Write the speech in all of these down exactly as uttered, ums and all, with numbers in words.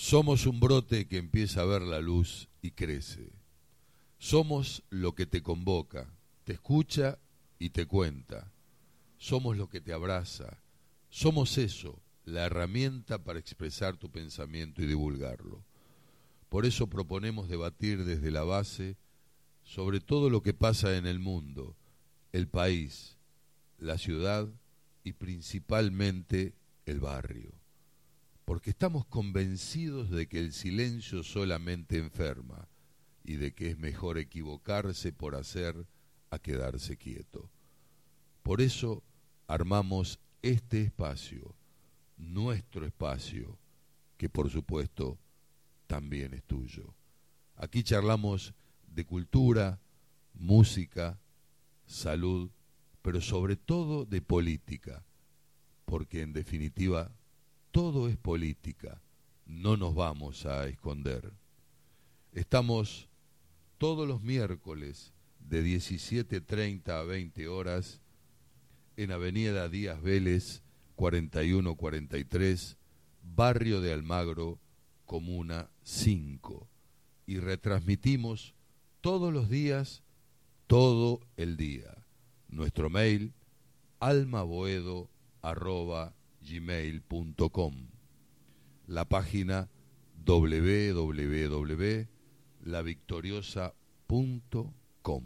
Somos un brote que empieza a ver la luz y crece. Somos lo que te convoca, te escucha y te cuenta. Somos lo que te abraza. Somos eso, la herramienta para expresar tu pensamiento y divulgarlo. Por eso proponemos debatir desde la base sobre todo lo que pasa en el mundo, el país, la ciudad y principalmente el barrio. Porque estamos convencidos de que el silencio solamente enferma y de que es mejor equivocarse por hacer a quedarse quieto. Por eso armamos este espacio, nuestro espacio, que por supuesto también es tuyo. Aquí charlamos de cultura, música, salud, pero sobre todo de política, porque en definitiva todo es política, no nos vamos a esconder. Estamos todos los miércoles de diecisiete treinta a veinte horas en Avenida Díaz Vélez, cuarenta y uno cuarenta y tres, Barrio de Almagro, Comuna cinco, y retransmitimos todos los días, todo el día. Nuestro mail, almaboedo arroba gmail punto com. La página doble u doble u doble u punto la victoriosa punto com.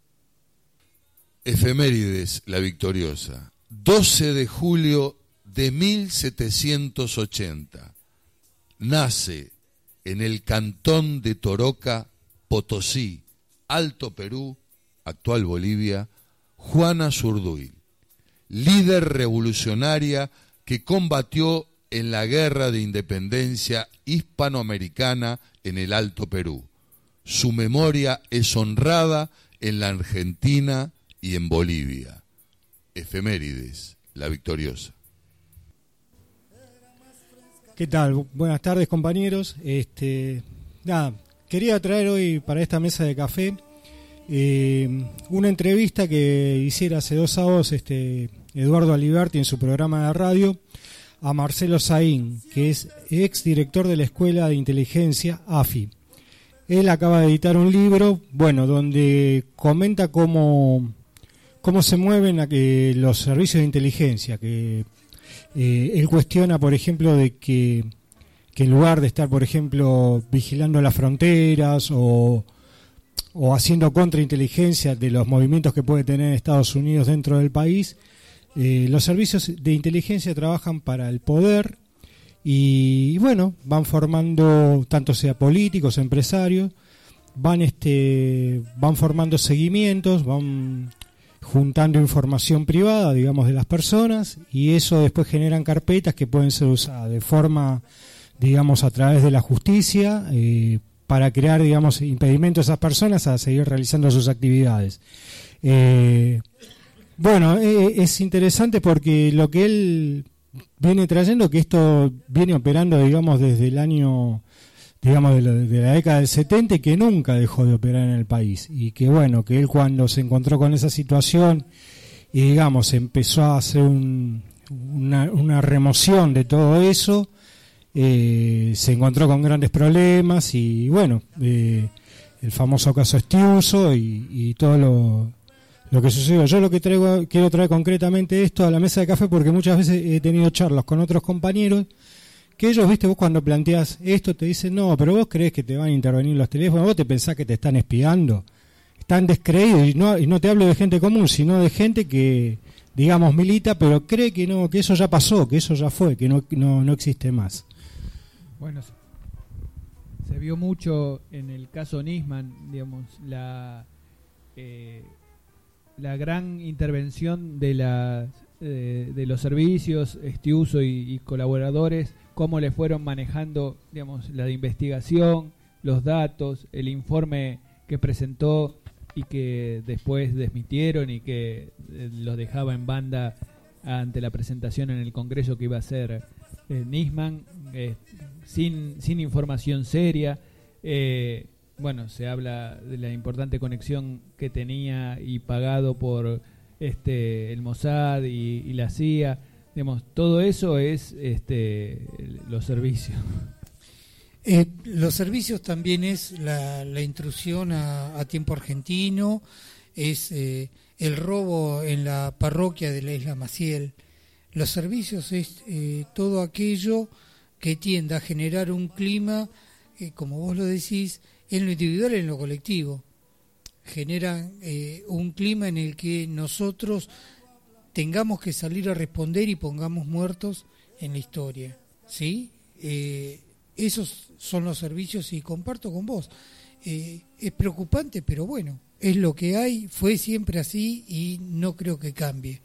Efemérides La Victoriosa. doce de julio de mil setecientos ochenta. Nace en el cantón de Toroca, Potosí, Alto Perú, actual Bolivia, Juana Zurduy, líder revolucionaria que combatió en la Guerra de Independencia hispanoamericana en el Alto Perú. Su memoria es honrada en la Argentina y en Bolivia. Efemérides La Victoriosa. ¿Qué tal? Buenas tardes, compañeros. Este, nada, quería traer hoy para esta mesa de café eh, una entrevista que hiciera hace dos sábados este, Eduardo Aliberti en su programa de radio a Marcelo Saín, que es ex director de la Escuela de Inteligencia A F I. Él acaba de editar un libro, bueno, donde comenta cómo, cómo se mueven eh, los servicios de inteligencia, que Eh, él cuestiona, por ejemplo, de que, que en lugar de estar, por ejemplo, vigilando las fronteras o, o haciendo contrainteligencia de los movimientos que puede tener Estados Unidos dentro del país, eh, los servicios de inteligencia trabajan para el poder y, y bueno, van formando, tanto sea políticos, empresarios, van, este, van formando seguimientos, van juntando información privada, digamos, de las personas, y eso después generan carpetas que pueden ser usadas de forma, digamos, a través de la justicia, eh, para crear, digamos, impedimentos a esas personas a seguir realizando sus actividades. Eh, bueno, eh, es interesante porque lo que él viene trayendo, que esto viene operando, digamos, desde el año, digamos, de la, de la década del setenta, y que nunca dejó de operar en el país, y que bueno, que él cuando se encontró con esa situación y digamos empezó a hacer un, una, una remoción de todo eso, eh, se encontró con grandes problemas y bueno, eh, el famoso caso Estiuso y, y todo lo, lo que sucedió. Yo lo que traigo, quiero traer concretamente esto a la mesa de café porque muchas veces he tenido charlas con otros compañeros que ellos, viste, vos cuando planteás esto te dicen, no, pero vos creés que te van a intervenir los teléfonos, vos te pensás que te están espiando, están descreídos, y no, y no te hablo de gente común, sino de gente que, digamos, milita, pero cree que no, que eso ya pasó, que eso ya fue, que no, no, no existe más. Bueno, se vio mucho en el caso Nisman, digamos, la, eh, la gran intervención de, la, eh, de los servicios, Estiuso y, y colaboradores, cómo le fueron manejando, digamos, la de investigación, los datos, el informe que presentó y que después desmitieron y que eh, los dejaba en banda ante la presentación en el Congreso que iba a hacer eh, Nisman, eh, sin, sin información seria. Eh, bueno, se habla de la importante conexión que tenía y pagado por este el Mossad y, y la C I A. Digamos, todo eso es este los servicios. Eh, los servicios también es la, la intrusión a, a tiempo argentino, es eh, el robo en la parroquia de la Isla Maciel. Los servicios es eh, todo aquello que tienda a generar un clima, eh, como vos lo decís, en lo individual y en lo colectivo. Generan eh, un clima en el que nosotros tengamos que salir a responder y pongamos muertos en la historia, ¿sí? Eh, esos son los servicios y comparto con vos. Eh, es preocupante, pero bueno, es lo que hay, fue siempre así y no creo que cambie.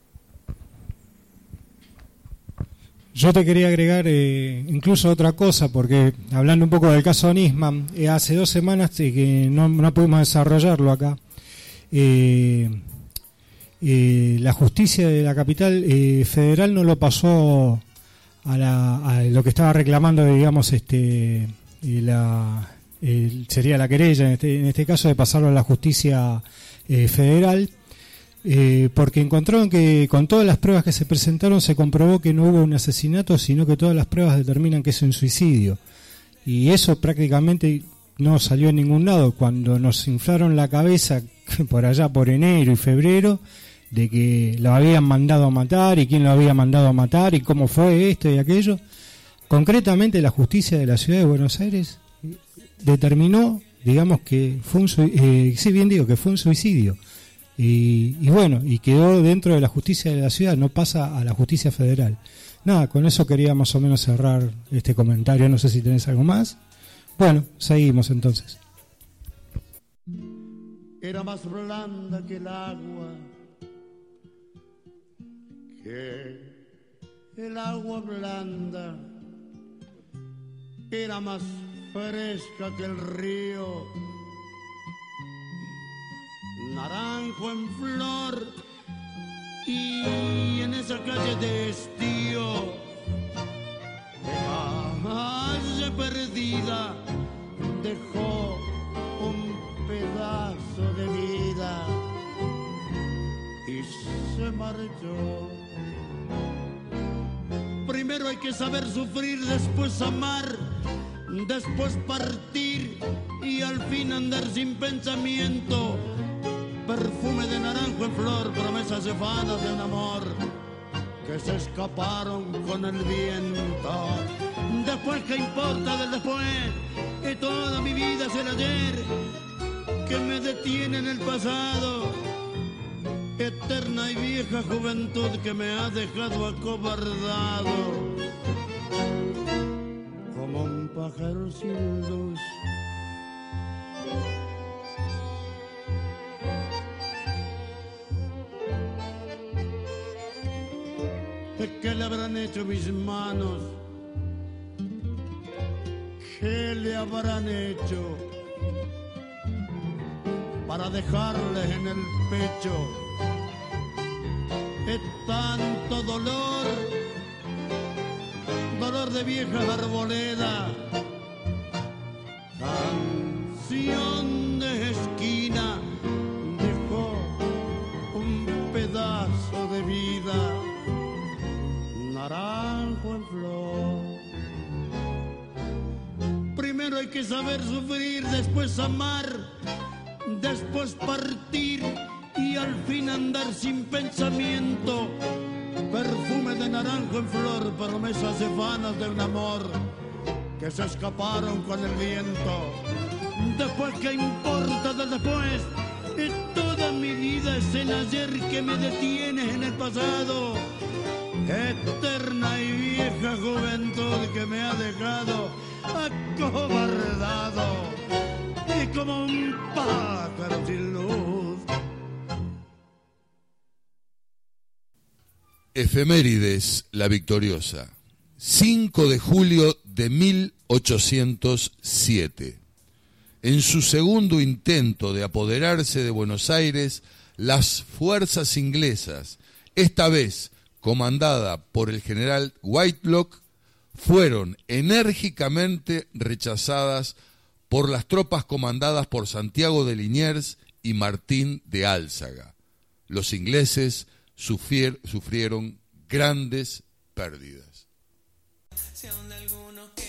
Yo te quería agregar eh, incluso otra cosa, porque hablando un poco del caso Nisman, eh, hace dos semanas eh, que no, no pudimos desarrollarlo acá, eh, eh, la justicia de la capital eh, federal no lo pasó a, la, a lo que estaba reclamando, digamos, este eh, la eh, sería la querella, en este, en este caso, de pasarlo a la justicia eh, federal. Eh, porque encontraron que con todas las pruebas que se presentaron se comprobó que no hubo un asesinato, sino que todas las pruebas determinan que es un suicidio, y eso prácticamente no salió en ningún lado. Cuando nos inflaron la cabeza por allá por enero y febrero de que lo habían mandado a matar y quién lo había mandado a matar y cómo fue esto y aquello, concretamente la justicia de la ciudad de Buenos Aires determinó, digamos, que fue un eh, sí bien digo que fue un suicidio. Y, y bueno, y quedó dentro de la justicia de la ciudad, no pasa a la justicia federal. Nada, con eso quería más o menos cerrar este comentario. No sé si tenés algo más. Bueno, seguimos entonces. Era más blanda que el agua, que el agua blanda, era más fresca que el río, naranjo en flor, y en esa calle de estío, calle perdida, dejó un pedazo de vida y se marchó. Primero hay que saber sufrir, después amar, después partir y al fin andar sin pensamiento. Perfume de naranjo en flor, promesas efanas de un amor que se escaparon con el viento. Después, ¿qué importa del después? Y toda mi vida es el ayer que me detiene en el pasado. Eterna y vieja juventud que me ha dejado acobardado como un pájaro sin luz. ¿Qué le habrán hecho mis manos? ¿Qué le habrán hecho para dejarles en el pecho es tanto dolor? Dolor de vieja arboleda, canción de esquina, dejó un pedazo de vida, naranjo en flor. Primero hay que saber sufrir, después amar, después partir y al fin andar sin pensamiento. Perfume de naranjo en flor, promesas efanas de un amor que se escaparon con el viento. Después, ¿qué importa del después? Y toda mi vida es el ayer que me detiene en el pasado. Eterna y vieja juventud que me ha dejado acobardado y como un pájaro sin luz. Efemérides La Victoriosa, cinco de julio de mil ochocientos siete. En su segundo intento de apoderarse de Buenos Aires, las fuerzas inglesas, esta vez comandada por el general Whitelock, fueron enérgicamente rechazadas por las tropas comandadas por Santiago de Liniers y Martín de Álzaga. Los ingleses sufrier, sufrieron grandes pérdidas.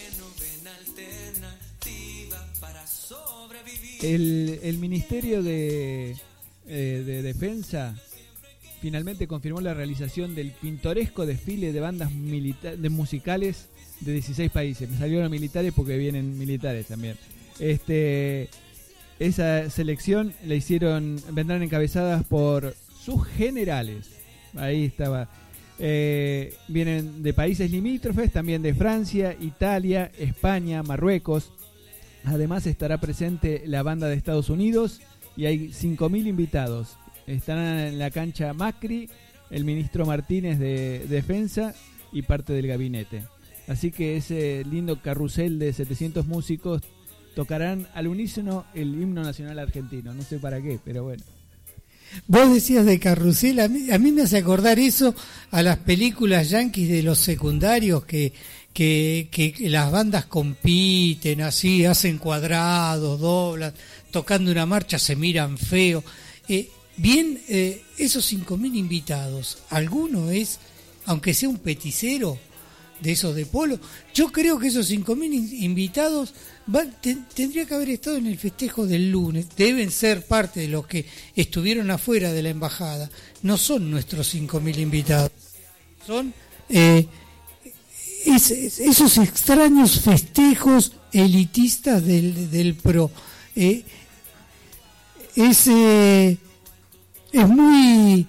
El, el Ministerio de, eh, de Defensa finalmente confirmó la realización del pintoresco desfile de bandas milita- de musicales de dieciséis países. Me salieron militares porque vienen militares también. Este, esa selección la hicieron, vendrán encabezadas por sus generales. Ahí estaba. Eh, vienen de países limítrofes, también de Francia, Italia, España, Marruecos. Además estará presente la banda de Estados Unidos y hay cinco mil invitados. Estarán en la cancha Macri, el ministro Martínez de Defensa y parte del gabinete. Así que ese lindo carrusel de setecientos músicos tocarán al unísono el himno nacional argentino. No sé para qué, pero bueno. Vos decías de carrusel, a mí, a mí me hace acordar eso a las películas yanquis de los secundarios que, que, que las bandas compiten así, hacen cuadrados, doblan, tocando una marcha se miran feo. Eh, bien, eh, esos cinco mil invitados, alguno es, aunque sea un peticero de esos de polo, yo creo que esos cinco mil invitados van, te, tendría que haber estado en el festejo del lunes, deben ser parte de los que estuvieron afuera de la embajada, no son nuestros cinco mil invitados, son eh, es, es, esos extraños festejos elitistas del, del PRO. Eh, es, eh, es muy...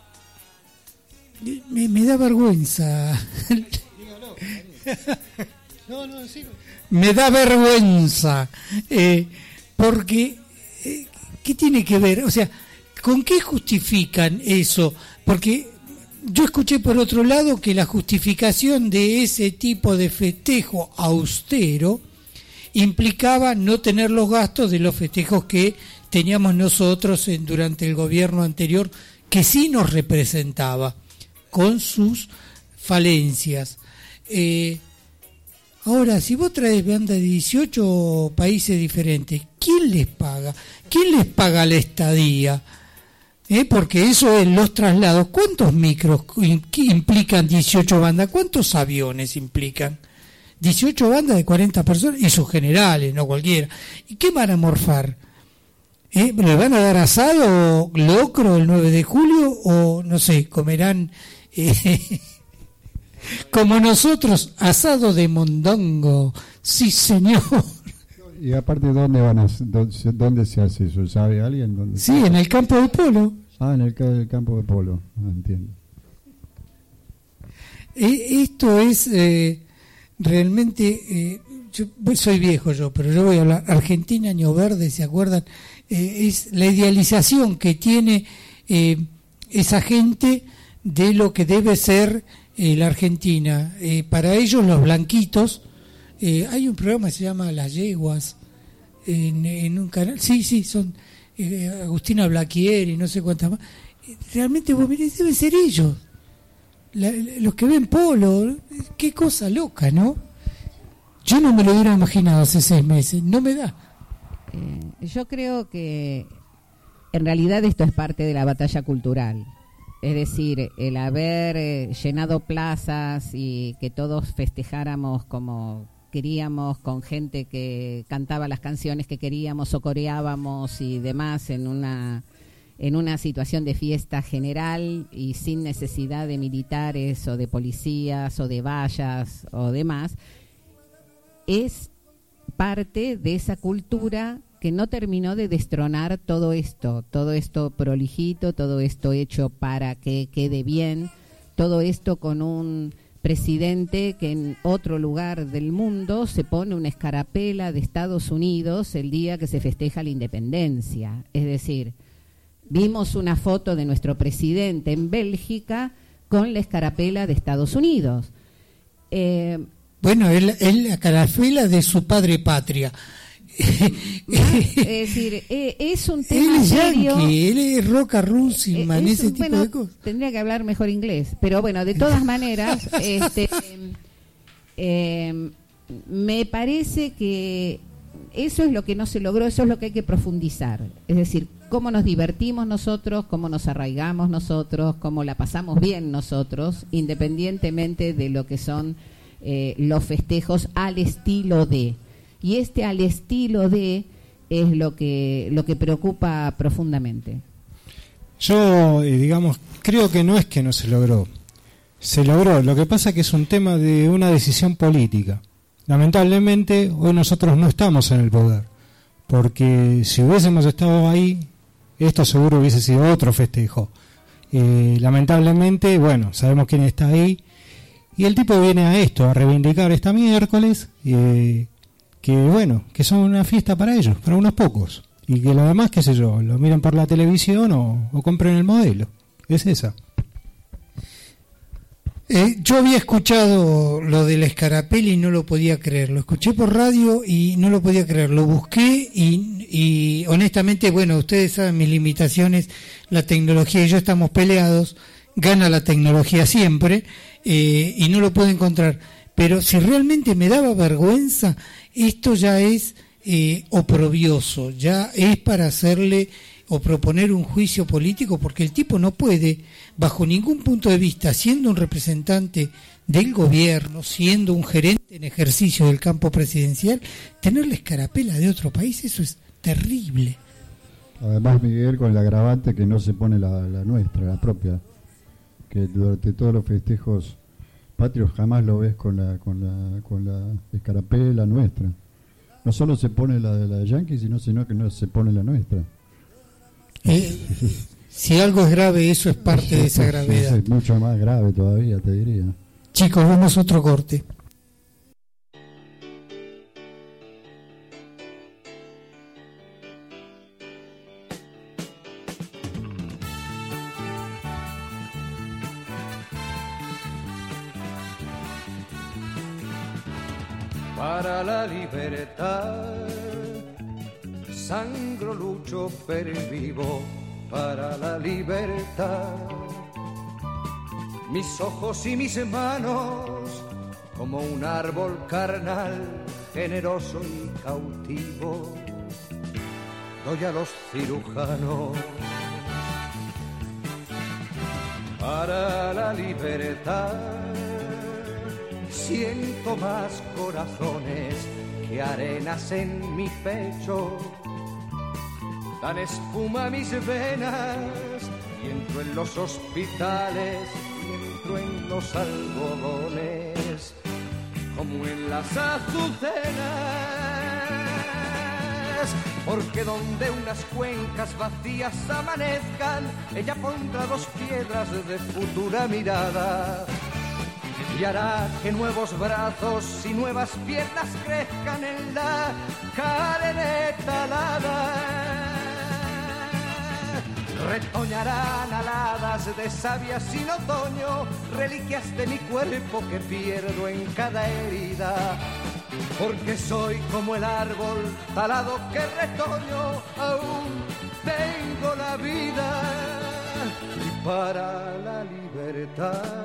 Me, me da vergüenza. No, no, sí. Me da vergüenza, eh, porque, eh, ¿qué tiene que ver? O sea, ¿con qué justifican eso? Porque yo escuché por otro lado que la justificación de ese tipo de festejo austero implicaba no tener los gastos de los festejos que teníamos nosotros en, durante el gobierno anterior, que sí nos representaba, con sus falencias. Eh, ahora, si vos traes banda de dieciocho países diferentes, ¿quién les paga? ¿Quién les paga la estadía? ¿Eh? Porque eso es los traslados. ¿Cuántos micros implican dieciocho bandas? ¿Cuántos aviones implican? dieciocho bandas de cuarenta personas y sus generales, no cualquiera. ¿Y qué van a morfar? ¿Eh? ¿Le van a dar asado o locro el nueve de julio? O no sé, comerán... Eh, como nosotros, asado de mondongo, sí señor. Y aparte, ¿dónde van a, dónde se hace eso? ¿Sabe alguien dónde? Sí, en el campo de polo. Ah, en el, el campo de polo, ah, entiendo. Eh, esto es eh, realmente, eh, yo soy viejo yo, pero yo voy a hablar. Argentina, Año Verde, ¿se acuerdan? Eh, es la idealización que tiene eh, esa gente de lo que debe ser eh, la Argentina. Eh, para ellos los blanquitos, eh, hay un programa que se llama Las Yeguas en, en un canal, sí, sí, son eh, Agustina Blaquieri, no sé cuántas más. Realmente vos mirás, deben ser ellos, la, los que ven polo. Qué cosa loca, ¿no? Yo no me lo hubiera imaginado hace seis meses, no me da. Eh, yo creo que en realidad esto es parte de la batalla cultural. Es decir, el haber eh, llenado plazas y que todos festejáramos como queríamos, con gente que cantaba las canciones que queríamos o coreábamos y demás en una, en una situación de fiesta general y sin necesidad de militares o de policías o de vallas o demás, es parte de esa cultura que no terminó de destronar todo esto, todo esto prolijito, todo esto hecho para que quede bien, todo esto con un presidente que en otro lugar del mundo se pone una escarapela de Estados Unidos el día que se festeja la independencia. Es decir, vimos una foto de nuestro presidente en Bélgica con la escarapela de Estados Unidos. Eh, bueno, él, él la escarapela de su padre patria. Es decir, eh, es un tema él es serio. Yankee, él es Roca Runciman, eh, ese tipo bueno, de cosas. Tendría que hablar mejor inglés, pero bueno, de todas maneras, este, eh, me parece que eso es lo que no se logró, eso es lo que hay que profundizar. Es decir, cómo nos divertimos nosotros, cómo nos arraigamos nosotros, cómo la pasamos bien nosotros, independientemente de lo que son eh, los festejos al estilo de. Y este al estilo de es lo que, lo que preocupa profundamente. Yo, eh, digamos, creo que no es que no se logró. Se logró. Lo que pasa es que es un tema de una decisión política. Lamentablemente, hoy nosotros no estamos en el poder. Porque si hubiésemos estado ahí, esto seguro hubiese sido otro festejo. Eh, lamentablemente, bueno, sabemos quién está ahí. Y el tipo viene a esto, a reivindicar esta miércoles, eh, que bueno, que son una fiesta para ellos, para unos pocos. Y que lo demás, qué sé yo, lo miren por la televisión o, o compren el modelo. Es esa. Eh, yo había escuchado lo del Escarapela y no lo podía creer. Lo escuché por radio y no lo podía creer. Lo busqué y, y honestamente, bueno, ustedes saben mis limitaciones, la tecnología y yo estamos peleados, gana la tecnología siempre, eh, y no lo puedo encontrar. Pero si realmente me daba vergüenza, esto ya es eh, oprobioso, ya es para hacerle o proponer un juicio político, porque el tipo no puede, bajo ningún punto de vista, siendo un representante del gobierno, siendo un gerente en ejercicio del campo presidencial, tener la escarapela de otro país. Eso es terrible. Además, Miguel, con el agravante que no se pone la, la nuestra, la propia, que durante todos los festejos patrios jamás lo ves con la con la con la escarapela nuestra. No solo se pone la de la Yankee, sino sino que no se pone la nuestra. Eh, si algo es grave, eso es parte de esa gravedad. Es mucho más grave todavía, te diría. Chicos, vamos a otro corte. Para la libertad, sangro, lucho, pervivo para la libertad. Mis ojos y mis manos, como un árbol carnal, generoso y cautivo, doy a los cirujanos. Para la libertad, siento más corazones que arenas en mi pecho. Dan espuma a mis venas y entro en los hospitales y entro en los algodones como en las azucenas. Porque donde unas cuencas vacías amanezcan, ella pondrá dos piedras de futura mirada y hará que nuevos brazos y nuevas piernas crezcan en la carne talada. Retoñarán aladas de savia sin otoño, reliquias de mi cuerpo que pierdo en cada herida. Porque soy como el árbol talado que retoño, aún tengo la vida. Y para la libertad,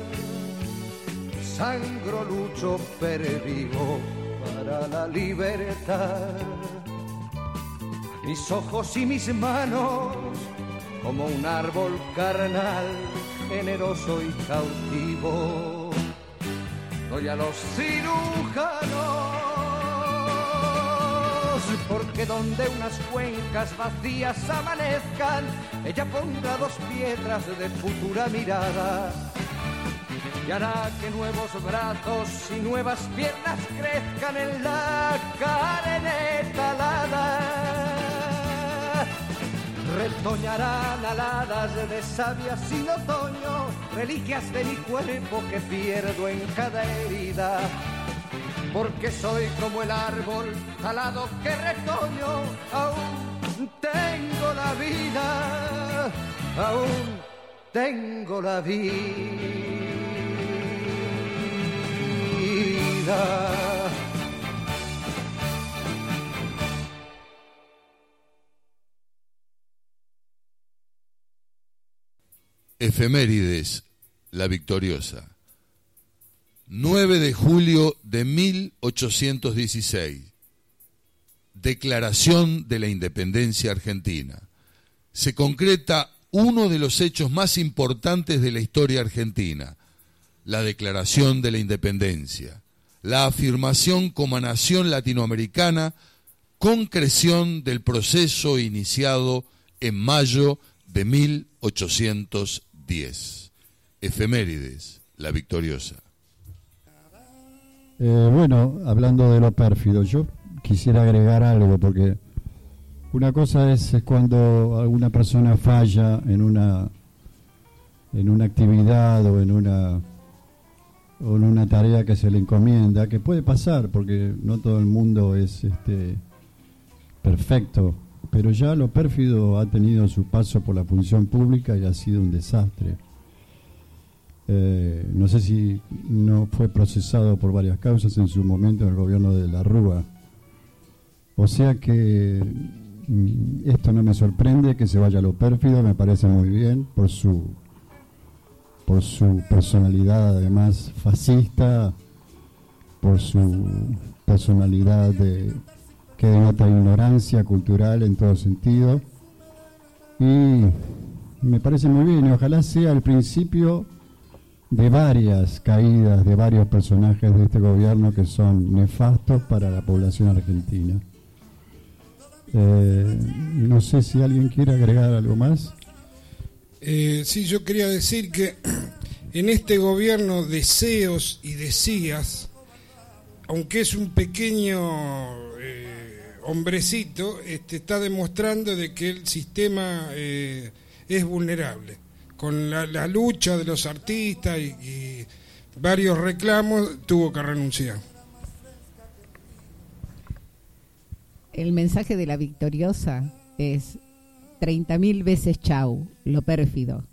sangro, lucho, pervivo para la libertad. Mis ojos y mis manos, como un árbol carnal, generoso y cautivo, doy a los cirujanos. Porque donde unas cuencas vacías amanezcan, ella pondrá dos piedras de futura mirada y hará que nuevos brazos y nuevas piernas crezcan en la carne talada. Retoñarán aladas de savia sin otoño, reliquias de mi cuerpo que pierdo en cada herida. Porque soy como el árbol talado que retoño, aún tengo la vida, aún tengo la vida. Efemérides, la victoriosa. nueve de julio de mil ochocientos dieciséis. Declaración de la Independencia Argentina. Se concreta uno de los hechos más importantes de la historia argentina. la Declaración de la Independencia, la afirmación como nación latinoamericana, concreción del proceso iniciado en mayo de mil ochocientos diez. Efemérides, la victoriosa. Eh, bueno, hablando de lo pérfido, yo quisiera agregar algo, porque una cosa es, es cuando alguna persona falla en una en una actividad o en una o en una tarea que se le encomienda, que puede pasar, porque no todo el mundo es este perfecto, pero ya lo pérfido ha tenido su paso por la función pública y ha sido un desastre. Eh, no sé si no fue procesado por varias causas en su momento en el gobierno de la Rúa. O sea que mm, esto no me sorprende que se vaya a lo pérfido, me parece muy bien por su por su personalidad además fascista, por su personalidad de, que denota ignorancia cultural en todo sentido, y me parece muy bien, y ojalá sea el principio de varias caídas de varios personajes de este gobierno que son nefastos para la población argentina. Eh, no sé si alguien quiere agregar algo más. Eh, sí, yo quería decir que en este gobierno deseos y decías, aunque es un pequeño eh, hombrecito, este, está demostrando de que el sistema eh, es vulnerable. Con la, la lucha de los artistas y, y varios reclamos, tuvo que renunciar. El mensaje de la victoriosa es treinta mil veces chau, lo pérfido.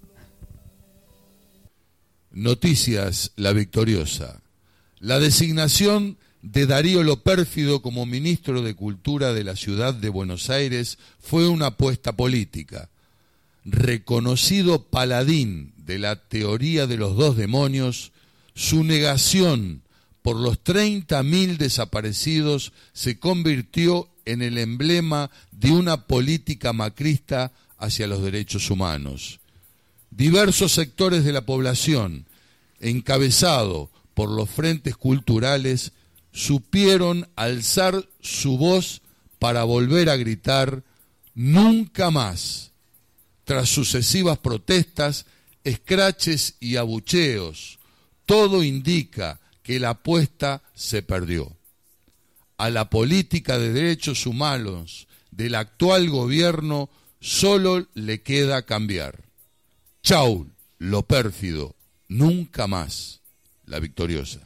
Noticias, la victoriosa. La designación de Darío Lo Pérfido como ministro de Cultura de la ciudad de Buenos Aires fue una apuesta política. Reconocido paladín de la teoría de los dos demonios, su negación por los treinta mil desaparecidos se convirtió en el emblema de una política macrista hacia los derechos humanos. Diversos sectores de la población, encabezado por los frentes culturales, supieron alzar su voz para volver a gritar «nunca más». Tras sucesivas protestas, escraches y abucheos, todo indica que la apuesta se perdió. A la política de derechos humanos del actual gobierno solo le queda cambiar. Chau, lo pérfido, nunca más, la victoriosa.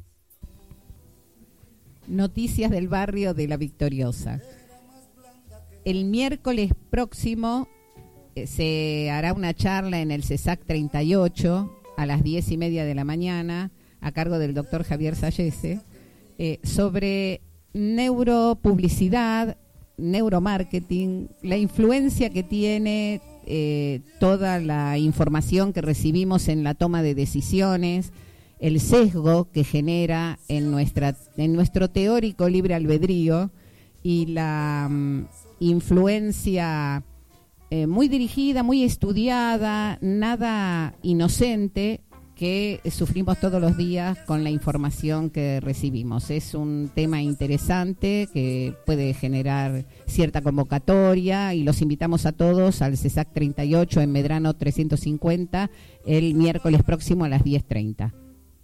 Noticias del barrio de la victoriosa. El miércoles próximo se hará una charla en el CESAC treinta y ocho a las diez y media de la mañana a cargo del doctor Javier Sallese eh, sobre neuropublicidad, neuromarketing, la influencia que tiene eh, toda la información que recibimos en la toma de decisiones, el sesgo que genera en nuestra en nuestro teórico libre albedrío y la um, influencia Eh, muy dirigida, muy estudiada, nada inocente, que sufrimos todos los días con la información que recibimos. Es un tema interesante que puede generar cierta convocatoria y los invitamos a todos al CESAC treinta y ocho en Medrano trescientos cincuenta el miércoles próximo a las diez treinta.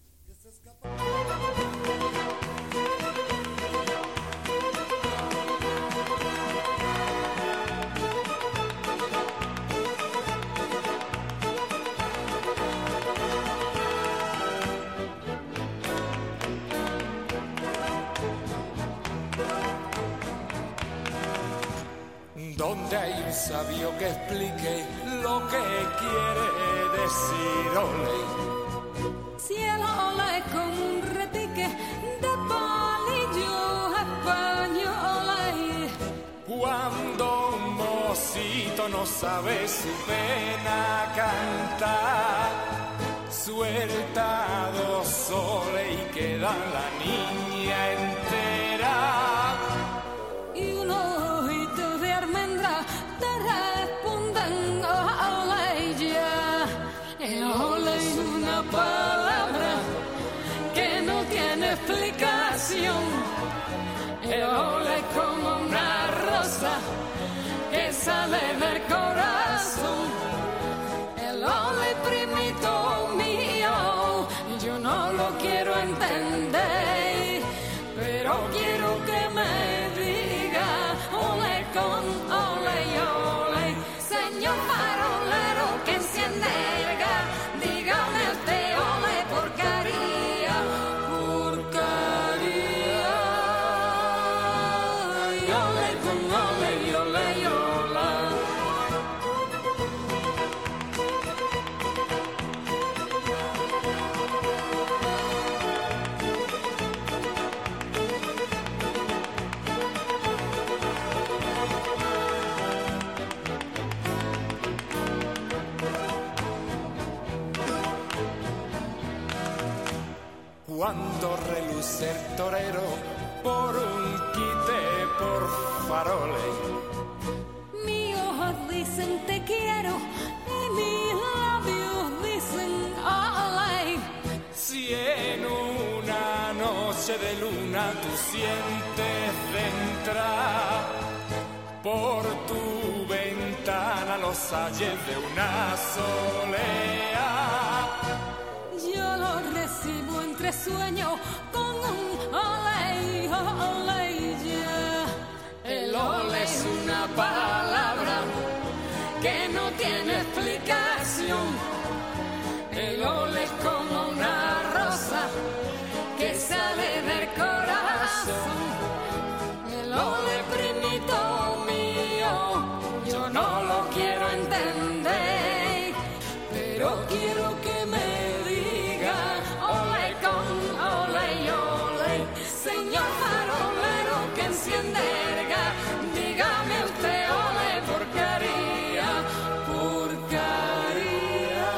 Donde hay un sabio que explique lo que quiere decir ole. Cielo ole con un repique de palillo español. Cuando un mocito no sabe su pena cantar, suelta dos soles y queda la niña entera. Y un ojito de almendra te responden ole ya. El ole es una palabra sale del corazón. El ole primito mío, yo no lo quiero entender, pero quiero que me diga ole con ole y ole. Señor farolero que enciende el gas, dígame usted ole porcaría, porcaría. Y ole con ole y ole y ole. Cuando reluce el torero por un quite por faroles, Mis ojos dicen te quiero y mis labios dicen ole. si en una noche de luna tú sientes de entrar por tu ventana los ayes de una solea, Yo lo recibo entre sueños con un ole, ole, ya. El ole es una palabra que no tiene explicación. El ole es como una rosa que sale del corazón. El ole primito mío, yo no lo quiero entender, pero quiero que me diga ole con ole y ole. Señor farolero que enciende el gas, dígame usted ole porcaría, porcaría.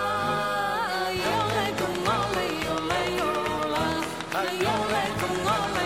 Y ole con ole y ole y ole. Ay, ole con ole.